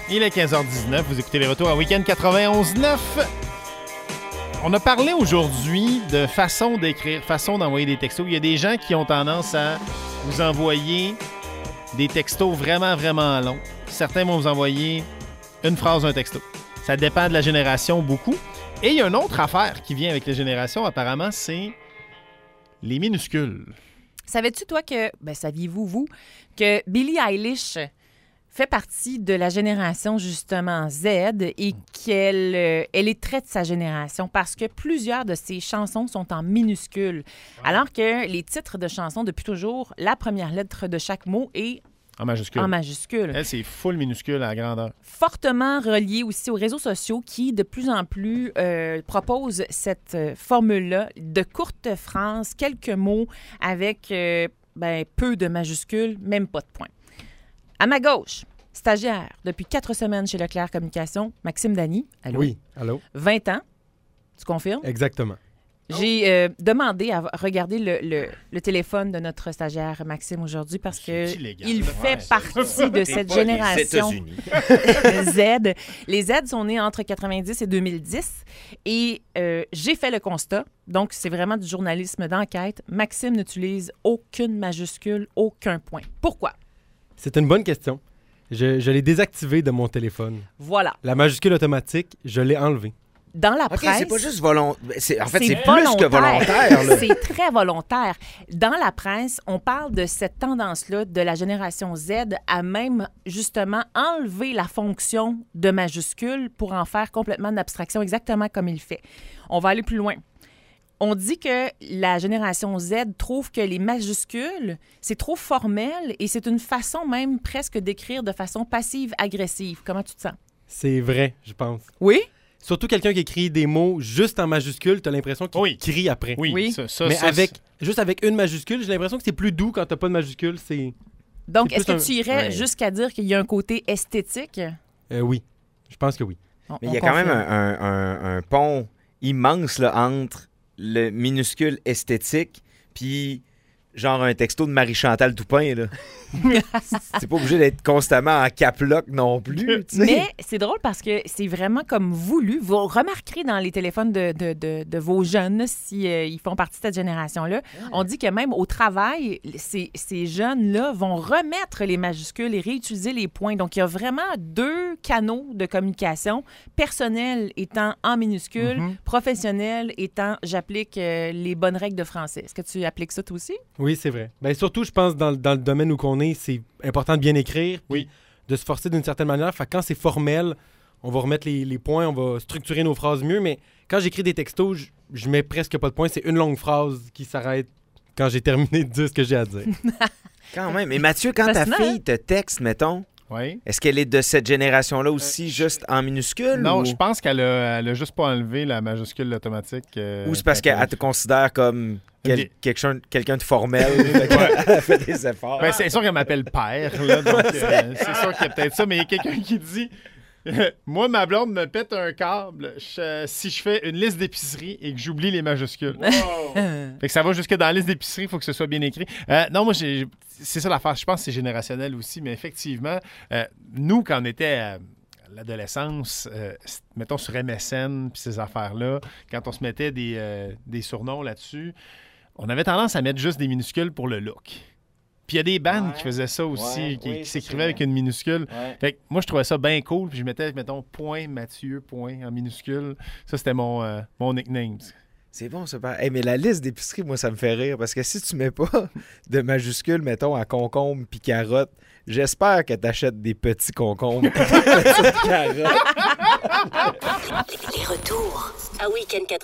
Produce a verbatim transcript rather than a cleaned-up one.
Il est quinze heures dix-neuf, vous écoutez les retours à Week-end quatre-vingt-onze neuf. On a parlé aujourd'hui de façon d'écrire, façon d'envoyer des textos. Il y a des gens qui ont tendance à vous envoyer des textos vraiment, vraiment longs. Certains vont vous envoyer une phrase, un texto. Ça dépend de la génération beaucoup. Et il y a une autre affaire qui vient avec les générations, apparemment, c'est les minuscules. Savais-tu, toi, que, ben, saviez-vous, vous, que Billie Eilish fait partie de la génération, justement, Z et qu'elle euh, elle est très de sa génération parce que plusieurs de ses chansons sont en minuscules. Alors que les titres de chansons, depuis toujours, la première lettre de chaque mot est En majuscule. en majuscule. Elle, c'est full minuscule à la grandeur. Fortement relié aussi aux réseaux sociaux qui, de plus en plus, euh, proposent cette euh, formule-là de courtes phrases, quelques mots avec euh, ben, peu de majuscules, même pas de points. À ma gauche, stagiaire depuis quatre semaines chez Leclerc Communication, Maxime Dany. Allô? Oui, allô? vingt ans, tu confirmes? Exactement. J'ai euh, demandé à regarder le, le, le téléphone de notre stagiaire Maxime aujourd'hui parce que C'est illégal. il fait Ouais. partie de cette pas les génération États-Unis. Z. Les Z sont nés entre quatre-vingt-dix et deux mille dix et euh, j'ai fait le constat, donc c'est vraiment du journalisme d'enquête. Maxime n'utilise aucune majuscule, aucun point. Pourquoi? C'est une bonne question. Je, je l'ai désactivé de mon téléphone. Voilà. La majuscule automatique, je l'ai enlevée. Dans la OK, presse... c'est pas juste volontaire. En fait, c'est, plus volontaire. que volontaire. Là. C'est très volontaire. Dans la presse, on parle de cette tendance-là de la génération Z à même, justement, enlever la fonction de majuscule pour en faire complètement d'abstraction, exactement comme il fait. On va aller plus loin. On dit que la génération Z trouve que les majuscules, c'est trop formel et c'est une façon même presque d'écrire de façon passive-agressive. Comment tu te sens? C'est vrai, je pense. Oui? Surtout quelqu'un qui écrit des mots juste en majuscule, t'as l'impression qu'il Oui. crie après. Oui, Oui. ça, ça, Mais ça, avec, juste avec une majuscule, j'ai l'impression que c'est plus doux quand t'as pas de majuscule. C'est Donc, C'est est-ce plus que un- tu irais Ouais. jusqu'à dire qu'il y a un côté esthétique? euh, oui, je pense que oui. On- Mais on il y a quand même confirme. un, un- un- un pont immense là, entre le minuscule esthétique puis genre un texto de Marie-Chantal Toupin. Là. C'est pas obligé d'être constamment en cap-lock non plus. tu sais. Mais c'est drôle parce que c'est vraiment comme voulu. Vous remarquerez dans les téléphones de, de, de, de vos jeunes, si euh, ils font partie de cette génération-là, on dit que même au travail, ces, ces jeunes-là vont remettre les majuscules et réutiliser les points. Donc, il y a vraiment deux canaux de communication. Personnel étant en minuscule, Mhm. professionnel étant j'applique euh, les bonnes règles de français. Est-ce que tu appliques ça toi aussi? Oui, c'est vrai. Ben, surtout, je pense, dans, le- dans le domaine où on est, c'est important de bien écrire, puis Oui. de se forcer d'une certaine manière. Fait que quand c'est formel, on va remettre les, les points, on va structurer nos phrases mieux, mais quand j'écris des textos, je, je mets presque pas de points. C'est une longue phrase qui s'arrête quand j'ai terminé de dire ce que j'ai à dire. Quand même. Et Mathieu, quand ta Fascinant, fille te texte, mettons, Oui. est-ce qu'elle est de cette génération-là aussi, juste en minuscule? Non, ou... je pense qu'elle a, elle a juste pas enlevé la majuscule automatique. euh, Ou c'est parce quand qu'elle te considère comme quel- Des- quelqu'un, quelqu'un de formel, fait qu'elle fait des efforts. Ben, c'est sûr qu'elle m'appelle père, là, donc euh, c'est sûr qu'il y a peut-être ça, mais il y a quelqu'un qui dit moi, ma blonde me pète un câble je- si je fais une liste d'épicerie et que j'oublie les majuscules. Fait que ça va jusque dans la liste d'épicerie, il faut que ce soit bien écrit. Euh, non, moi, j'ai, c'est ça l'affaire. Je pense que c'est générationnel aussi, mais effectivement, euh, nous, quand on était à l'adolescence, euh, c- mettons sur M S N puis ces affaires-là, quand on se mettait des, euh, des surnoms là-dessus, on avait tendance à mettre juste des minuscules pour le look. Puis il y a des bandes Ouais. qui faisaient ça aussi, Ouais, qui, oui, qui ça, s'écrivaient c'est avec une minuscule. Ouais. Fait que moi, je trouvais ça bien cool. Puis je mettais, mettons, point Mathieu, point en minuscule. Ça, c'était mon, euh, mon nickname. C'est bon, ça. Hey, mais la liste d'épicerie, moi, ça me fait rire. Parce que si tu mets pas de majuscules, mettons, à concombre puis carotte, j'espère que tu achètes des petits concombres. des petites carottes. Les retours à Week-end